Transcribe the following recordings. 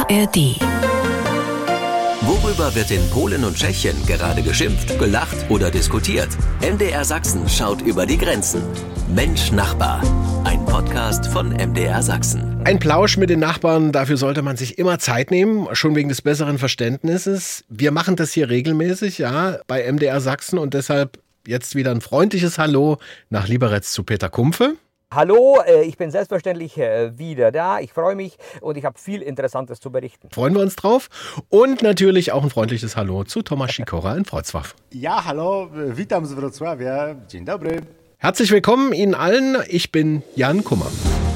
ARD. Worüber wird in Polen und Tschechien gerade geschimpft, gelacht oder diskutiert? MDR Sachsen schaut über die Grenzen. Mensch Nachbar, ein Podcast von MDR Sachsen. Ein Plausch mit den Nachbarn, dafür sollte man sich immer Zeit nehmen, schon wegen des besseren Verständnisses. Wir machen das hier regelmäßig, ja, bei MDR Sachsen und deshalb jetzt wieder ein freundliches Hallo nach Liberec zu Peter Kumpfe. Hallo, ich bin selbstverständlich wieder da. Ich freue mich und ich habe viel Interessantes zu berichten. Freuen wir uns drauf. Und natürlich auch ein freundliches Hallo zu Tomasz Sikora in Wrocław. Ja, hallo, witam z Wrocławia. Dzień dobry. Herzlich willkommen Ihnen allen. Ich bin Jan Kummer.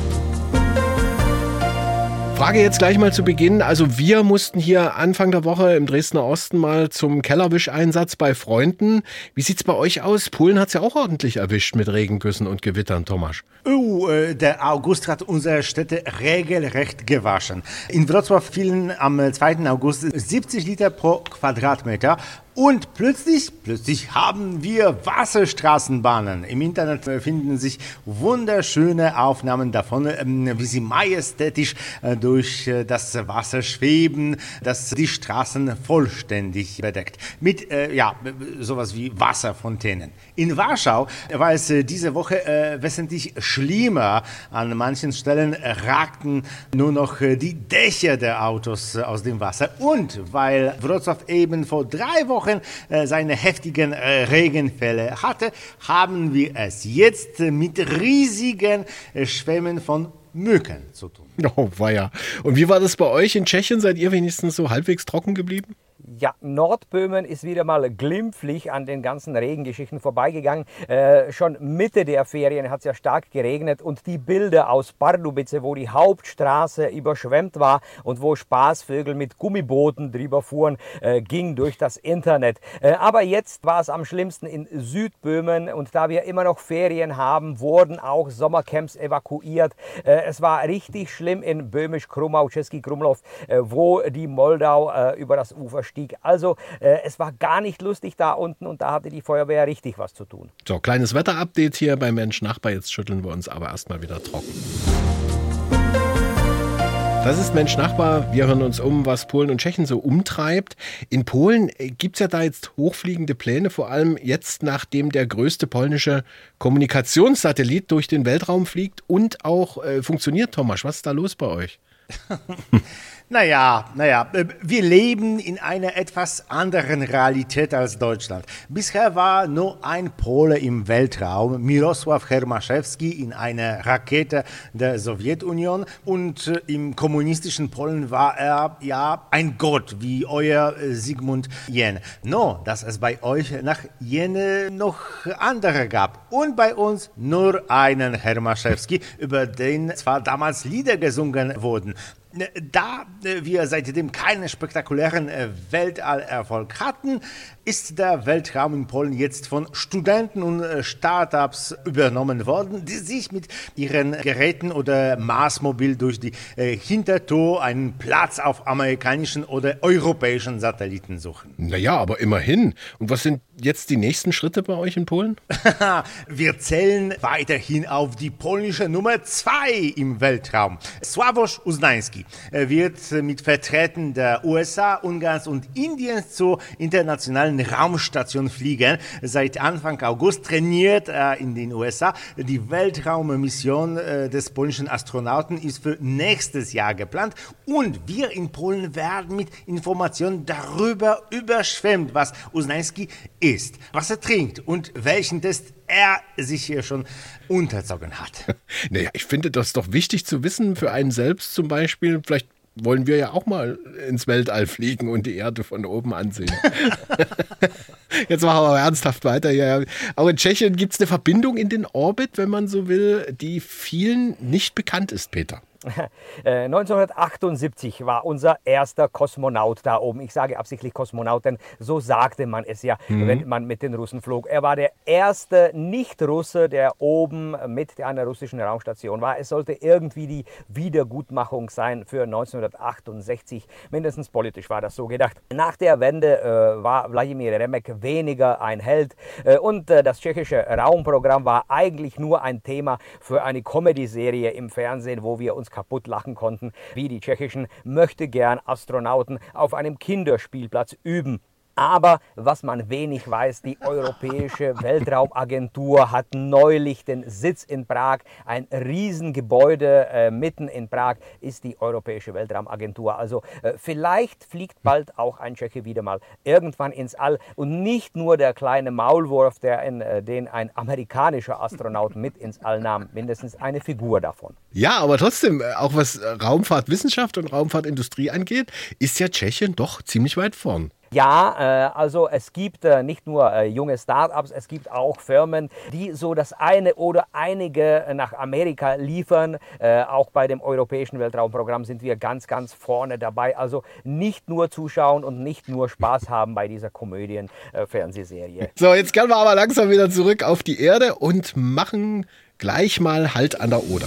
Frage jetzt gleich mal zu Beginn. Also wir mussten hier Anfang der Woche im Dresdner Osten mal zum Kellerwischeinsatz bei Freunden. Wie sieht's bei euch aus? Polen hat's ja auch ordentlich erwischt mit Regengüssen und Gewittern, Tomasz. Der August hat unsere Städte regelrecht gewaschen. In Wrocław fielen am 2. August 70 Liter pro Quadratmeter. Und plötzlich haben wir Wasserstraßenbahnen. Im Internet finden sich wunderschöne Aufnahmen davon, wie sie majestätisch durch das Wasser schweben, das die Straßen vollständig bedeckt. Mit sowas wie Wasserfontänen. In Warschau war es diese Woche wesentlich schlimmer. An manchen Stellen ragten nur noch die Dächer der Autos aus dem Wasser. Und weil Wrocław eben vor 3 Wochen seine heftigen Regenfälle hatte, haben wir es jetzt mit riesigen Schwämmen von Mücken zu tun. Oh, weia. Und wie war das bei euch in Tschechien? Seid ihr wenigstens so halbwegs trocken geblieben? Ja, Nordböhmen ist wieder mal glimpflich an den ganzen Regengeschichten vorbeigegangen. Schon Mitte der Ferien hat es ja stark geregnet und die Bilder aus Pardubice, wo die Hauptstraße überschwemmt war und wo Spaßvögel mit Gummibooten drüber fuhren, ging durch das Internet. Aber jetzt war es am schlimmsten in Südböhmen und da wir immer noch Ferien haben, wurden auch Sommercamps evakuiert. Es war richtig schlimm in Böhmisch-Krumau, Český Krumlov, wo die Moldau über das Ufer stieg. Also es war gar nicht lustig da unten und da hatte die Feuerwehr richtig was zu tun. So, kleines Wetterupdate hier bei Mensch Nachbar. Jetzt schütteln wir uns aber erstmal wieder trocken. Das ist Mensch Nachbar. Wir hören uns um, was Polen und Tschechien so umtreibt. In Polen gibt es ja da jetzt hochfliegende Pläne, vor allem jetzt, nachdem der größte polnische Kommunikationssatellit durch den Weltraum fliegt und auch funktioniert. Tomasz, was ist da los bei euch? Naja, wir leben in einer etwas anderen Realität als Deutschland. Bisher war nur ein Pole im Weltraum, Mirosław Hermaszewski, in einer Rakete der Sowjetunion. Und im kommunistischen Polen war er ja ein Gott, wie euer Sigmund Jähn. Nur, dass es bei euch nach Jähn noch andere gab. Und bei uns nur einen Hermaszewski, über den zwar damals Lieder gesungen wurden. Da wir seitdem keinen spektakulären Weltallerfolg hatten, ist der Weltraum in Polen jetzt von Studenten und Startups übernommen worden, die sich mit ihren Geräten oder Marsmobil durch die Hintertür einen Platz auf amerikanischen oder europäischen Satelliten suchen. Naja, aber immerhin. Und was sind jetzt die nächsten Schritte bei euch in Polen? Wir zählen weiterhin auf die polnische Nummer 2 im Weltraum. Sławosz Uznański wird mit Vertretern der USA, Ungarns und Indiens zur internationalen Raumstation fliegen. Seit Anfang August trainiert er in den USA. Die Weltraummission des polnischen Astronauten ist für nächstes Jahr geplant. Und wir in Polen werden mit Informationen darüber überschwemmt, was Uznański isst, was er trinkt und welchen Test er sich hier schon unterzogen hat. Naja, ich finde das doch wichtig zu wissen für einen selbst zum Beispiel. Vielleicht wollen wir ja auch mal ins Weltall fliegen und die Erde von oben ansehen. Jetzt machen wir aber ernsthaft weiter. Ja. Auch in Tschechien gibt es eine Verbindung in den Orbit, wenn man so will, die vielen nicht bekannt ist, Peter. 1978 war unser erster Kosmonaut da oben. Ich sage absichtlich Kosmonaut, denn so sagte man es ja, wenn man mit den Russen flog. Er war der erste Nicht-Russe, der oben mit einer russischen Raumstation war. Es sollte irgendwie die Wiedergutmachung sein für 1968. Mindestens politisch war das so gedacht. Nach der Wende war Wladimir Remek weniger ein Held und das tschechische Raumprogramm war eigentlich nur ein Thema für eine Comedy-Serie im Fernsehen, wo wir uns uns kaputt lachen konnten, wie die tschechischen Möchtegern-Astronauten auf einem Kinderspielplatz üben. Aber was man wenig weiß, die Europäische Weltraumagentur hat neulich den Sitz in Prag. Ein Riesengebäude mitten in Prag ist die Europäische Weltraumagentur. Also vielleicht fliegt bald auch ein Tscheche wieder mal irgendwann ins All. Und nicht nur der kleine Maulwurf, den ein amerikanischer Astronaut mit ins All nahm. Mindestens eine Figur davon. Ja, aber trotzdem, auch was Raumfahrtwissenschaft und Raumfahrtindustrie angeht, ist ja Tschechien doch ziemlich weit vorn. Ja, also es gibt nicht nur junge Start-ups, es gibt auch Firmen, die so das eine oder einige nach Amerika liefern. Auch bei dem Europäischen Weltraumprogramm sind wir ganz, ganz vorne dabei. Also nicht nur zuschauen und nicht nur Spaß haben bei dieser Komödien-Fernsehserie. So, jetzt können wir aber langsam wieder zurück auf die Erde und machen gleich mal Halt an der Oder.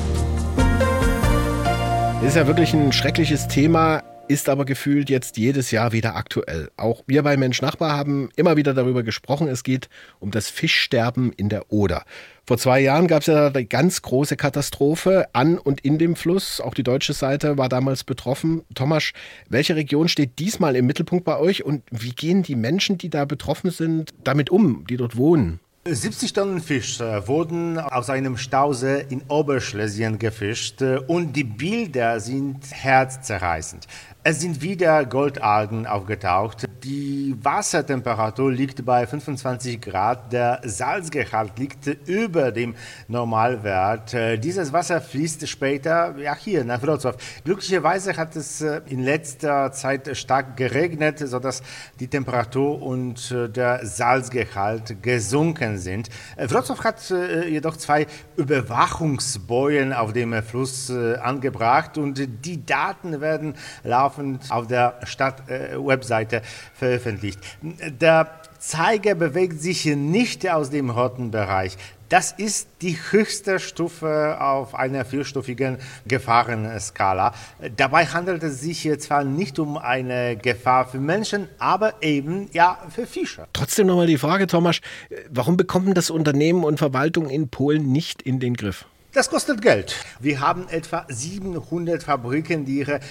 Das ist ja wirklich ein schreckliches Thema. Ist aber gefühlt jetzt jedes Jahr wieder aktuell. Auch wir bei Mensch Nachbar haben immer wieder darüber gesprochen. Es geht um das Fischsterben in der Oder. Vor 2 Jahren gab es ja eine ganz große Katastrophe an und in dem Fluss. Auch die deutsche Seite war damals betroffen. Thomas, welche Region steht diesmal im Mittelpunkt bei euch und wie gehen die Menschen, die da betroffen sind, damit um, die dort wohnen? 70 Tonnen Fisch wurden aus einem Stausee in Oberschlesien gefischt und die Bilder sind herzzerreißend. Es sind wieder Goldalgen aufgetaucht. Die Wassertemperatur liegt bei 25 Grad. Der Salzgehalt liegt über dem Normalwert. Dieses Wasser fließt später hier nach Wrocław. Glücklicherweise hat es in letzter Zeit stark geregnet, sodass die Temperatur und der Salzgehalt gesunken sind. Wrocław hat jedoch 2 Überwachungsbojen auf dem Fluss angebracht und die Daten werden laufend auf der Stadt-Webseite veröffentlicht. Der Zeiger bewegt sich nicht aus dem roten Bereich. Das ist die höchste Stufe auf einer 4-stufigen Gefahrenskala. Dabei handelt es sich zwar nicht um eine Gefahr für Menschen, aber eben für Fische. Trotzdem nochmal die Frage, Thomas, warum bekommen das Unternehmen und Verwaltung in Polen nicht in den Griff? Das kostet Geld. Wir haben etwa 700 Fabriken, die ihre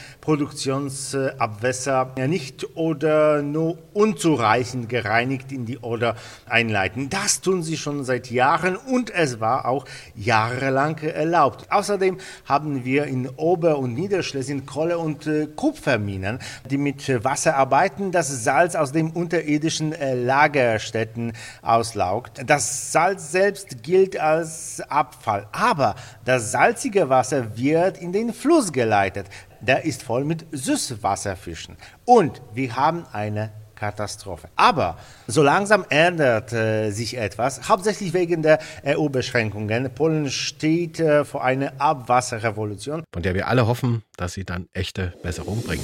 Produktionsabwässer nicht oder nur unzureichend gereinigt in die Oder einleiten. Das tun sie schon seit Jahren und es war auch jahrelang erlaubt. Außerdem haben wir in Ober- und Niederschlesien Kohle- und Kupferminen, die mit Wasser arbeiten, das Salz aus den unterirdischen Lagerstätten auslaugt. Das Salz selbst gilt als Abfall, aber das salzige Wasser wird in den Fluss geleitet. Der ist voll mit Süßwasserfischen. Und wir haben eine Katastrophe. Aber so langsam ändert sich etwas, hauptsächlich wegen der EU-Beschränkungen. Polen steht vor einer Abwasserrevolution, von der wir alle hoffen, dass sie dann echte Besserung bringt.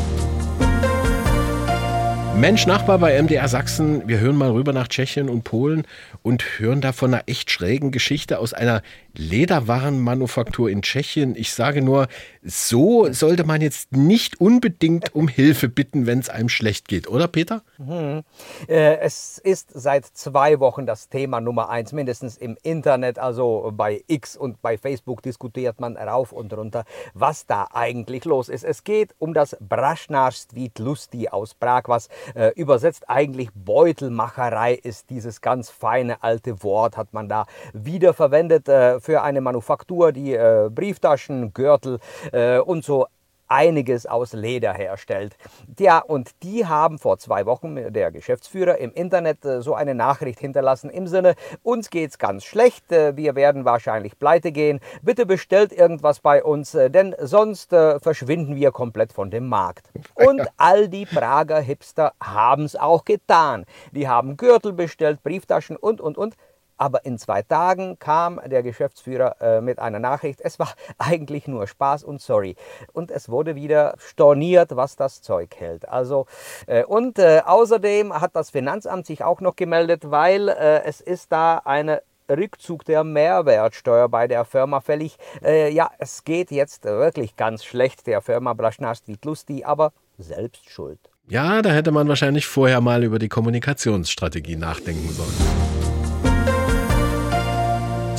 Mensch Nachbar bei MDR Sachsen, wir hören mal rüber nach Tschechien und Polen und hören da von einer echt schrägen Geschichte aus einer Lederwarenmanufaktur in Tschechien. Ich sage nur, so sollte man jetzt nicht unbedingt um Hilfe bitten, wenn es einem schlecht geht, oder Peter? Es ist seit 2 Wochen das Thema Nummer 1, mindestens im Internet, also bei X und bei Facebook diskutiert man rauf und runter, was da eigentlich los ist. Es geht um das Brašnářství tlustý aus Prag, was übersetzt eigentlich Beutelmacherei ist. Dieses ganz feine alte Wort hat man da wiederverwendet für eine Manufaktur, die Brieftaschen, Gürtel und so einiges aus Leder herstellt. Ja, und die haben vor 2 Wochen, der Geschäftsführer, im Internet so eine Nachricht hinterlassen im Sinne, uns geht's ganz schlecht, wir werden wahrscheinlich pleite gehen, bitte bestellt irgendwas bei uns, denn sonst verschwinden wir komplett von dem Markt. Und all die Prager Hipster haben es auch getan. Die haben Gürtel bestellt, Brieftaschen und. Aber in 2 Tagen kam der Geschäftsführer mit einer Nachricht, es war eigentlich nur Spaß und sorry. Und es wurde wieder storniert, was das Zeug hält. Also, außerdem hat das Finanzamt sich auch noch gemeldet, weil es ist da eine Rückzug der Mehrwertsteuer bei der Firma fällig. Es geht jetzt wirklich ganz schlecht der Firma Brašnářství tlustý, aber selbst schuld. Ja, da hätte man wahrscheinlich vorher mal über die Kommunikationsstrategie nachdenken sollen.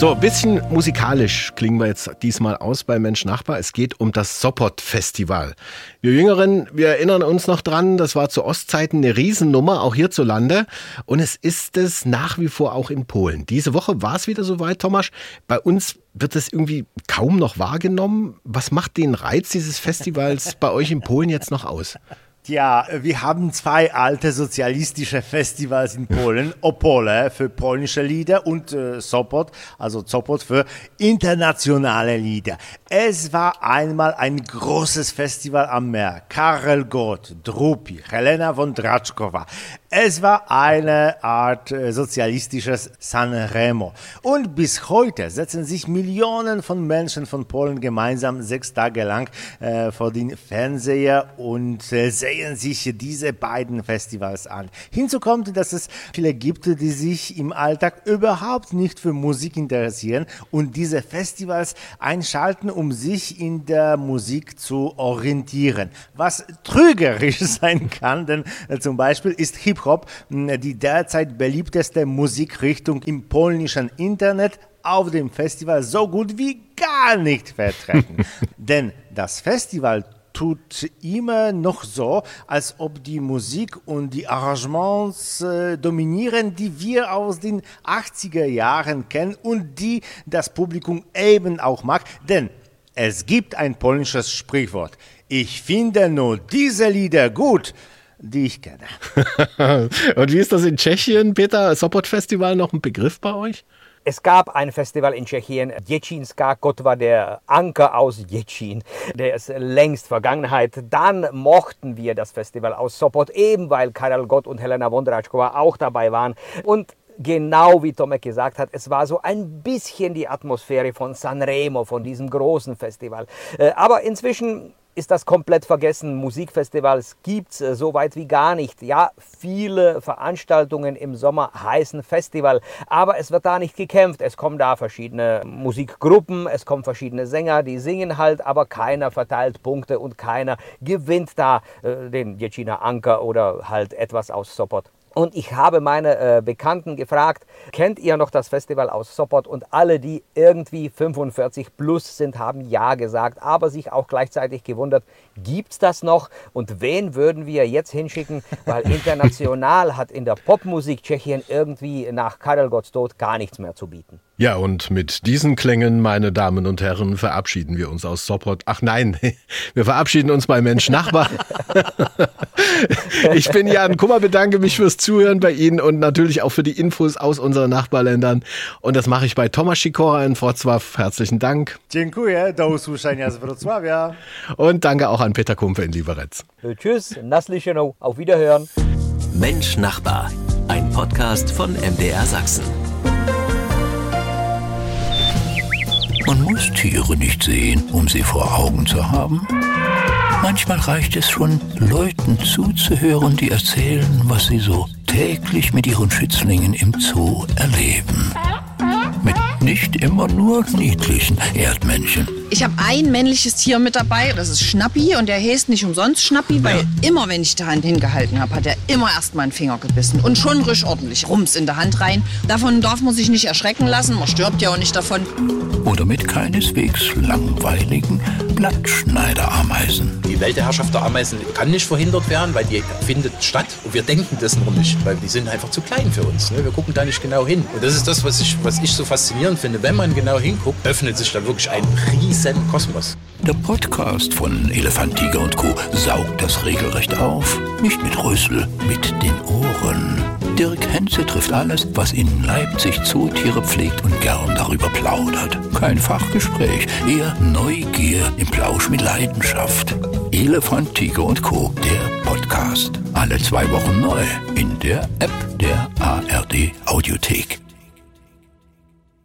So, ein bisschen musikalisch klingen wir jetzt diesmal aus bei Mensch Nachbar. Es geht um das Sopot-Festival. Wir Jüngeren, wir erinnern uns noch dran, das war zu Ostzeiten eine Riesennummer, auch hierzulande. Und es ist es nach wie vor auch in Polen. Diese Woche war es wieder soweit, Tomasz. Bei uns wird es irgendwie kaum noch wahrgenommen. Was macht den Reiz dieses Festivals bei euch in Polen jetzt noch aus? Tja, wir haben 2 alte sozialistische Festivals in Polen. Opole für polnische Lieder und Sopot, also Sopot für internationale Lieder. Es war einmal ein großes Festival am Meer. Karel Gott, Drupi, Helena Wądraczkowa. Es war eine Art sozialistisches Sanremo. Und bis heute setzen sich Millionen von Menschen von Polen gemeinsam 6 Tage lang vor den Fernseher und sehen sich diese beiden Festivals an. Hinzu kommt, dass es viele gibt, die sich im Alltag überhaupt nicht für Musik interessieren und diese Festivals einschalten, um sich in der Musik zu orientieren. Was trügerisch sein kann, denn zum Beispiel ist Hip-Hop die derzeit beliebteste Musikrichtung im polnischen Internet, auf dem Festival so gut wie gar nicht vertreten. Denn das Festival tut immer noch so, als ob die Musik und die Arrangements dominieren, die wir aus den 80er Jahren kennen und die das Publikum eben auch mag. Denn es gibt ein polnisches Sprichwort: Ich finde nur diese Lieder gut, die ich kenne. Und wie ist das in Tschechien, Peter? Sopot-Festival noch ein Begriff bei euch? Es gab ein Festival in Tschechien, Děčínská kotva, der Anker aus Děčín. Der ist längst Vergangenheit. Dann mochten wir das Festival aus Sopot, eben weil Karel Gott und Helena Wądraczkowa auch dabei waren. Und genau wie Tomek gesagt hat, es war so ein bisschen die Atmosphäre von Sanremo, von diesem großen Festival. Aber inzwischen ist das komplett vergessen. Musikfestivals gibt's so weit wie gar nicht. Ja, viele Veranstaltungen im Sommer heißen Festival, aber es wird da nicht gekämpft. Es kommen da verschiedene Musikgruppen, es kommen verschiedene Sänger, die singen halt, aber keiner verteilt Punkte und keiner gewinnt da den Děčíner Anker oder halt etwas aus Sopot. Und ich habe meine Bekannten gefragt, kennt ihr noch das Festival aus Sopot? Und alle, die irgendwie 45 plus sind, haben ja gesagt, aber sich auch gleichzeitig gewundert, gibt's das noch? Und wen würden wir jetzt hinschicken? Weil international hat in der Popmusik Tschechien irgendwie nach Karel Gotts Tod gar nichts mehr zu bieten. Ja, und mit diesen Klängen, meine Damen und Herren, verabschieden wir uns aus Sopot. Ach nein, wir verabschieden uns bei Mensch Nachbar. Ich bin Jan Kummer, bedanke mich fürs Zuhören bei Ihnen und natürlich auch für die Infos aus unseren Nachbarländern. Und das mache ich bei Tomasz Sikora in Wrocław. Herzlichen Dank. Dziękuję, do usłyszenia z Wrocławia. Und danke auch an Peter Kumpe in Liberec. Tschüss, Naslischenow, auf Wiederhören. Mensch Nachbar, ein Podcast von MDR Sachsen. Man muss Tiere nicht sehen, um sie vor Augen zu haben. Manchmal reicht es schon, Leuten zuzuhören, die erzählen, was sie so täglich mit ihren Schützlingen im Zoo erleben. Mit nicht immer nur niedlichen Erdmännchen. Ich habe ein männliches Tier mit dabei, das ist Schnappi, und der heißt nicht umsonst Schnappi, weil immer, wenn ich die Hand hingehalten habe, hat er immer erst meinen Finger gebissen und schon richtig ordentlich Rums in der Hand rein. Davon darf man sich nicht erschrecken lassen, man stirbt ja auch nicht davon. Oder mit keineswegs langweiligen Blattschneiderameisen. Die Weltherrschaft der Ameisen kann nicht verhindert werden, weil die findet statt und wir denken das noch nicht, weil die sind einfach zu klein für uns. Wir gucken da nicht genau hin. Und das ist das, was ich so faszinierend finde. Wenn man genau hinguckt, öffnet sich da wirklich ein riesen Kosmos. Der Podcast von Elefant, Tiger und Co. saugt das regelrecht auf. Nicht mit Rüssel, mit den Ohren. Dirk Henze trifft alles, was in Leipzig Zootiere pflegt und gern darüber plaudert. Kein Fachgespräch, eher Neugier im Plausch mit Leidenschaft. Elefant, Tiger und Co., der Podcast. Alle 2 Wochen neu in der App der ARD Audiothek.